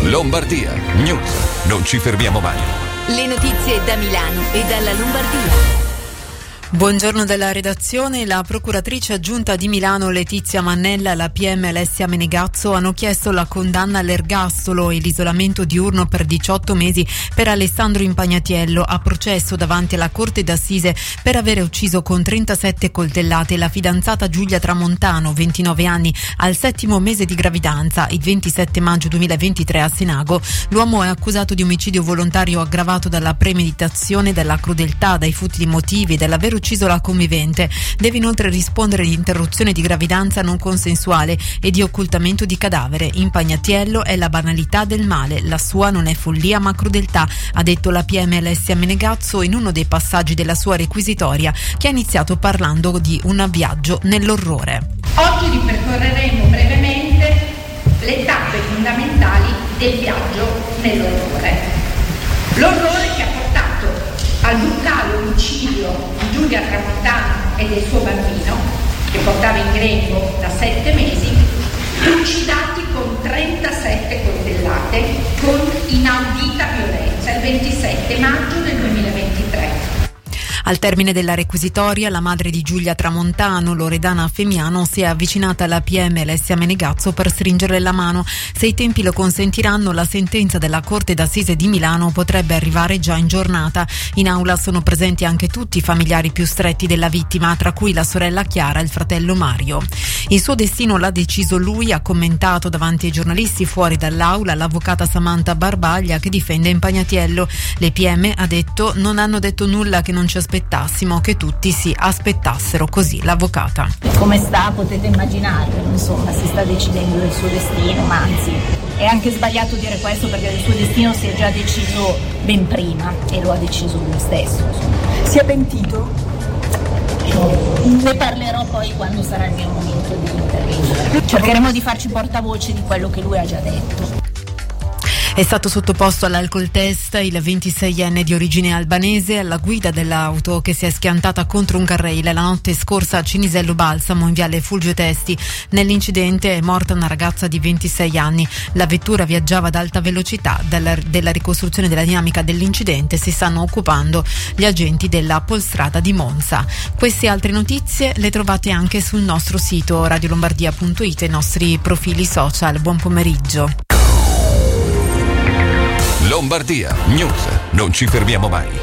Lombardia News. Non ci fermiamo mai. Le notizie da Milano e dalla Lombardia. Buongiorno dalla redazione. La procuratrice aggiunta di Milano Letizia Mannella e la PM Alessia Menegazzo hanno chiesto la condanna all'ergastolo e l'isolamento diurno per 18 mesi per Alessandro Impagnatiello, a processo davanti alla Corte d'Assise per aver ucciso con 37 coltellate la fidanzata Giulia Tramontano, 29 anni, al 7° mese di gravidanza. Il 27 maggio 2023 a Senago l'uomo è accusato di omicidio volontario aggravato dalla premeditazione, dalla crudeltà, dai futili motivi e dell'aver ucciso la convivente. Deve inoltre rispondere di interruzione di gravidanza non consensuale e di occultamento di cadavere. Impagnatiello è la banalità del male, la sua non è follia ma crudeltà, ha detto la PM Alessia Menegazzo in uno dei passaggi della sua requisitoria, che ha iniziato parlando di un viaggio nell'orrore. Oggi ripercorreremo brevemente le tappe fondamentali del viaggio nell'orrore. L'orrore che ha portato al brutale omicidio di Giulia Tramontano e del suo bambino, che portava in grembo da 7 mesi, uccidati con 37 coltellate con inaudita violenza il 27 maggio del 2023. Al termine della requisitoria, la madre di Giulia Tramontano, Loredana Femiano, si è avvicinata alla PM Alessia Menegazzo per stringere la mano. Se i tempi lo consentiranno, la sentenza della Corte d'Assise di Milano potrebbe arrivare già in giornata. In aula sono presenti anche tutti i familiari più stretti della vittima, tra cui la sorella Chiara e il fratello Mario. Il suo destino l'ha deciso lui, ha commentato davanti ai giornalisti fuori dall'aula l'avvocata Samantha Barbaglia, che difende Impagnatiello. Le PM, ha detto, non hanno detto nulla che non ci aspettassimo, che tutti si aspettassero, così l'avvocata. Come sta, potete immaginarlo, insomma, si sta decidendo del suo destino, ma anzi è anche sbagliato dire questo, perché del suo destino si è già deciso ben prima e lo ha deciso lui stesso, insomma. Si è pentito? Ne parlerò poi quando sarà il mio momento di intervento. Cercheremo di farci portavoce di quello che lui ha già detto. È stato sottoposto all'alcol test il 26enne di origine albanese alla guida dell'auto che si è schiantata contro un carrello la notte scorsa a Cinisello Balsamo, in viale Fulvio Testi. Nell'incidente è morta una ragazza di 26 anni. La vettura viaggiava ad alta velocità. Della ricostruzione della dinamica dell'incidente si stanno occupando gli agenti della Polstrada di Monza. Queste altre notizie le trovate anche sul nostro sito radiolombardia.it e i nostri profili social. Buon pomeriggio. Lombardia News. Non ci fermiamo mai.